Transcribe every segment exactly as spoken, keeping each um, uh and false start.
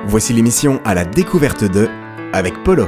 Voici l'émission À la découverte de avec Polo.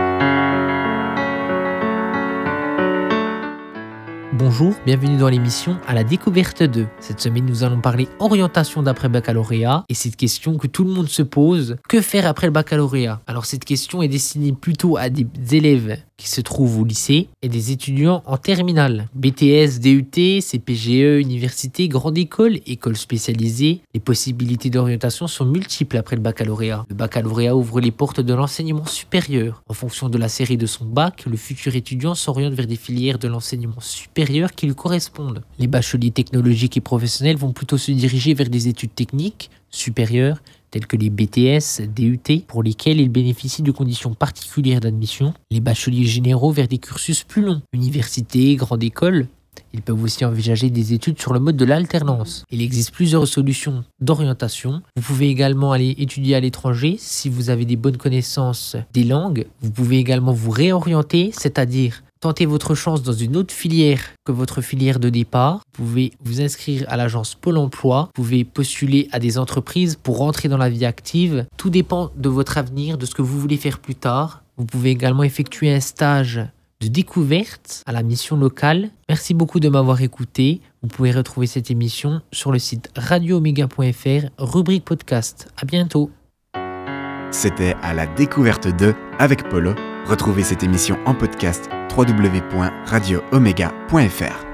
Bonjour, bienvenue dans l'émission À la découverte de. Cette semaine, nous allons parler orientation d'après-baccalauréat et cette question que tout le monde se pose, que faire après le baccalauréat? Alors cette question est destinée plutôt à des élèves qui se trouvent au lycée et des étudiants en terminale. B T S, D U T, C P G E, université, grande école, école spécialisée. Les possibilités d'orientation sont multiples après le baccalauréat. Le baccalauréat ouvre les portes de l'enseignement supérieur. En fonction de la série de son bac, le futur étudiant s'oriente vers des filières de l'enseignement supérieur qui lui correspondent. Les bacheliers technologiques et professionnels vont plutôt se diriger vers des études techniques supérieures, tels que les B T S, D U T, pour lesquels ils bénéficient de conditions particulières d'admission. Les bacheliers généraux vers des cursus plus longs, université, grande école. Ils peuvent aussi envisager des études sur le mode de l'alternance. Il existe plusieurs solutions d'orientation. Vous pouvez également aller étudier à l'étranger si vous avez des bonnes connaissances des langues. Vous pouvez également vous réorienter, c'est-à-dire tentez votre chance dans une autre filière que votre filière de départ. Vous pouvez vous inscrire à l'agence Pôle emploi. Vous pouvez postuler à des entreprises pour rentrer dans la vie active. Tout dépend de votre avenir, de ce que vous voulez faire plus tard. Vous pouvez également effectuer un stage de découverte à la mission locale. Merci beaucoup de m'avoir écouté. Vous pouvez retrouver cette émission sur le site radio omega point f r, rubrique podcast. À bientôt. C'était À la découverte de avec Polo. Retrouvez cette émission en podcast w w w point radio omega point f r.